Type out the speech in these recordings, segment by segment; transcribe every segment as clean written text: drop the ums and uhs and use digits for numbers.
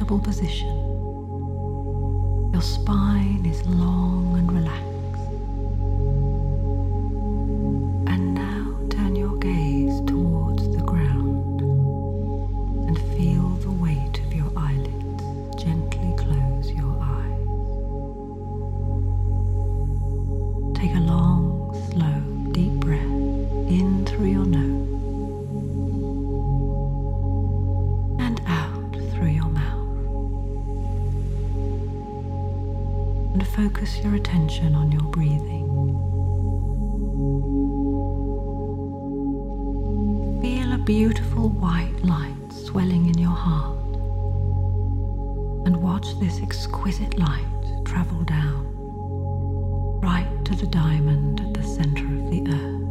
comfortable position. Your spine is long and relaxed. And now turn your gaze towards the ground and feel the weight of your eyelids. Gently close your eyes. Take a long, slow, deep breath in through your nose and out through your mouth. And focus your attention on your breathing. Feel a beautiful white light swelling in your heart and watch this exquisite light travel down right to the diamond at the center of the earth.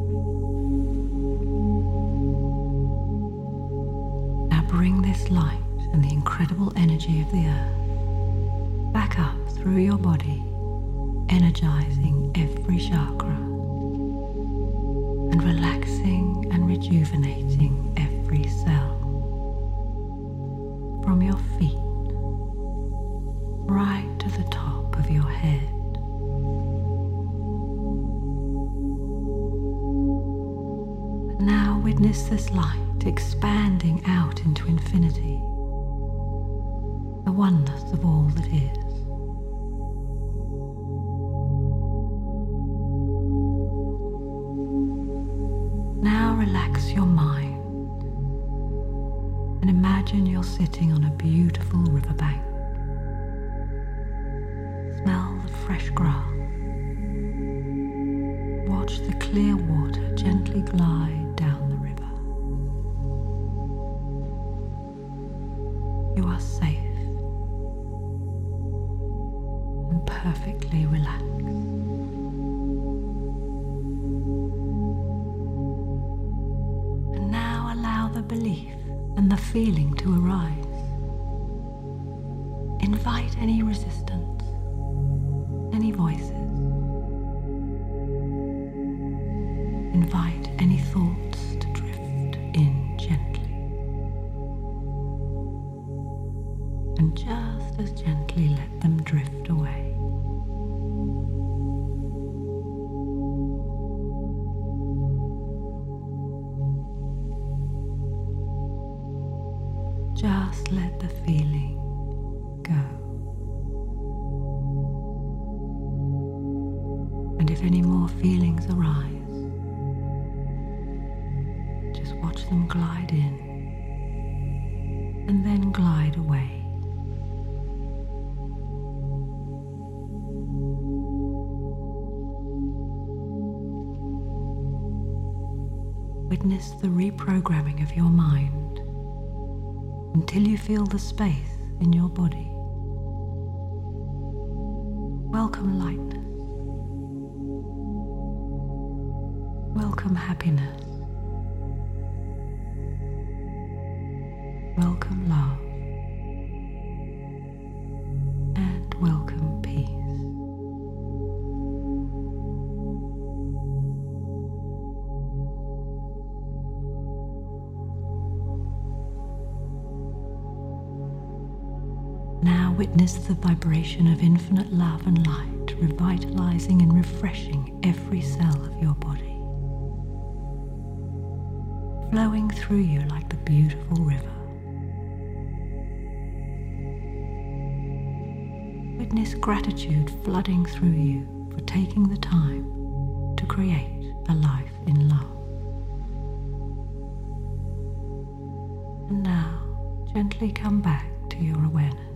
Now bring this light and the incredible energy of the earth back up through your body, energizing every chakra and relaxing and rejuvenating every cell. From your feet right to the top of your head. Now witness this light expanding out into infinity, the oneness of all that is. Now relax your mind and imagine you're sitting on a beautiful riverbank. Smell the fresh grass. Watch the clear water gently glide down the river. You are safe and perfectly relaxed. And now allow the belief and the feeling to arise. Invite any resistance, any voices. Invite any thoughts to drift in gently. And just as gently let them drift away. Just let the feeling go. And if any more feelings arise, just watch them glide in and then glide away. Witness the reprogramming of your mind until you feel the space in your body. Welcome lightness. Welcome happiness. Welcome love. And welcome peace. Now witness the vibration of infinite love and light revitalizing and refreshing every cell of your body, flowing through you like the beautiful river. Witness gratitude flooding through you for taking the time to create a life in love. And now gently come back to your awareness.